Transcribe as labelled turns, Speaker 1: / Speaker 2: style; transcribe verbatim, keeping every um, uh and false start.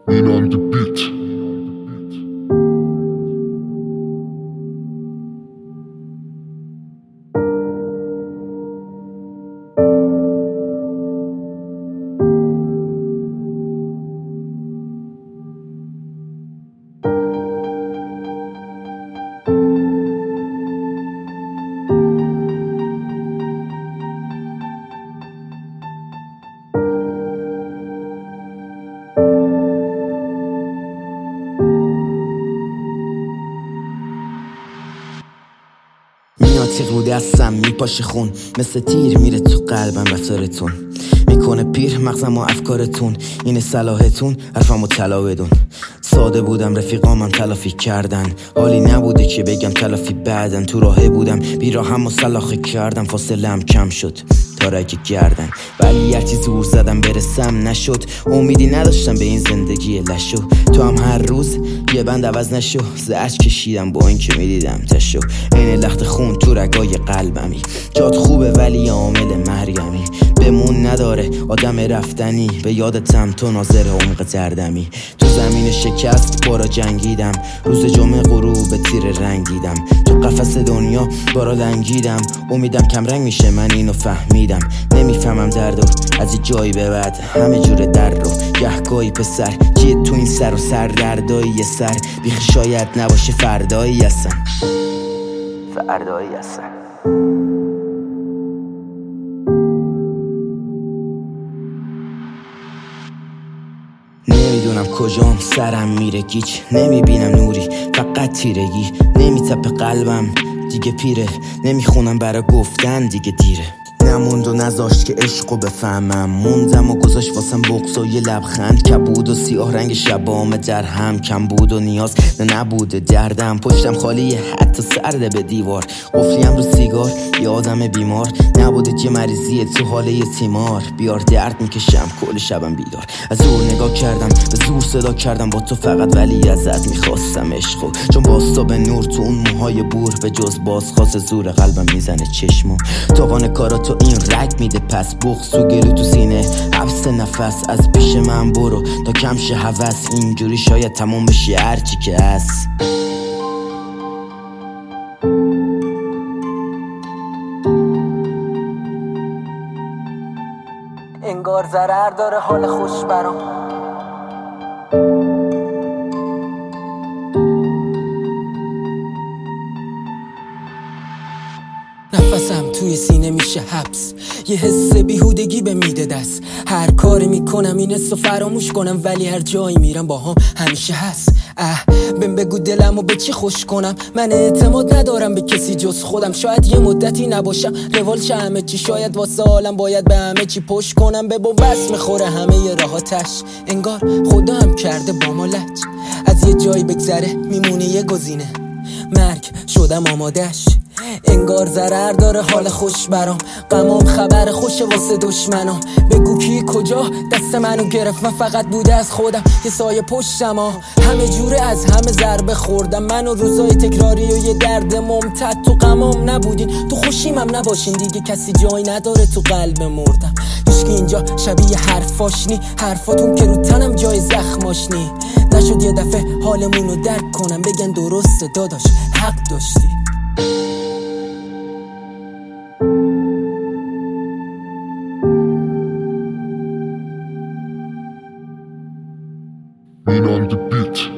Speaker 1: Been on the beat.
Speaker 2: میاد رو دستم میپاشه خون، مثل تیر میره تو قلبم رفتارتون، میکنه پیر مغزم و افکارتون. اینه صلاحتون حرفمو طلا بدون. ساده بودم رفیقامم تلافی کردن، حالی نبوده که بگم تلافی بعدن. تو راهه بودم بیراهم و سلاخی کردم، فاصله‌ام کم شد تا رگ گردن، ولی هرچی زور زدم برسم نشد. امیدی نداشتم به این زندگی لشو، تو هم هر روز یه بند عوض نشو. زرچ کشیدم با این که میدیدم تشو، این لخت خون تو رگای قلبمی. جات خوبه ولی عامل مرگمی، بمون نداره آدم رفتنی. به یادتم تو ناظر عمق دردمی، تو زمین شکست بارا جنگیدم. روز جمعه غروب تیر رنگیدم، تو قفس دنیا بارا لنگیدم. امیدم کم رنگ میشه من اینو فهمیدم، نمیفهمم دردو از این جایی به بعد همه جور در رو. گهگاهی پسر چیه تو این سر و سر دردایی یه سر بیخ شاید نباشه فردایی هستن، فردایی هستن. نمیدونم کجام سرم میره گیج، نمیبینم نوری فقط تیرگی. نمیتپه قلبم دیگه پیره، نمیخونم برا گفتن دیگه دیره. نموند و نذاشت که عشقو بفهمم، موندم و گذاشت واسم بغض و یه لبخند. کبود و سیاه رنگ شبام در هم، کم بود و نیاز نبوده دردم. پشتم خالیه حتی سرده به دیوار، قفلیم رو سیگار یه آدم بیمار. نبوده یه مریضیه تو حاله یه تیمار، بیار درد میکشم کل شبم بیدار. از زور نگاه کردم به زور صدا کردم با تو فقط، ولی ازت میخواستم عشقو. چون باستا به نور تو اون موهای بور، به جز بازخواست زور قلبم میزنه چشمو. تاقان کارا تو این رگ میده پس، بغض تو گلو تو سینه حبس نفس. از پیش من برو تا کم شه هوس، اینجوری شاید تموم بشه هرچی که هست.
Speaker 3: انگار ضرر داره حال خوش برام. نفسم توی سینه میشه حبس، یه حس بیهودگی به میده دست. هر کاری میکنم این حسو فراموش کنم، ولی هر جایی میرم با هم همیشه هست. اه بهم بگو دلمو به چی خوش کنم، من اعتماد ندارم به کسی جز خودم. شاید یه مدتی نباشم روال شه همه چی، شاید واسه عالم باید به همه چی پشت کنم. به بس میخوره همه ی راحتش، انگار خدا هم کرده با ما لج. از یه جایی بگذره میمونه یه گزینه، مرگ شدم آمادش. انگار ضرر داره حال خوش برام، غمام خبر خوشه واسه دشمنام. بگو کی کجا دست منو گرفت، من فقط بوده از خودم یه سایه پشتم. ها همه جوره از همه ضربه خوردم، منو روزای تکراری و یه درد ممتد. تو غمام نبودین تو خوشیمم نباشین، دیگه کسی جایی نداره تو قلب مردم. هیچکی اینجا شبیه حرفاش نی، حرفاتون که رو تنم جای زخماش نی. نشد یه دفعه حالمونو درک کنم، بگن درسته داداش حق داشتی.
Speaker 1: Been on the beat.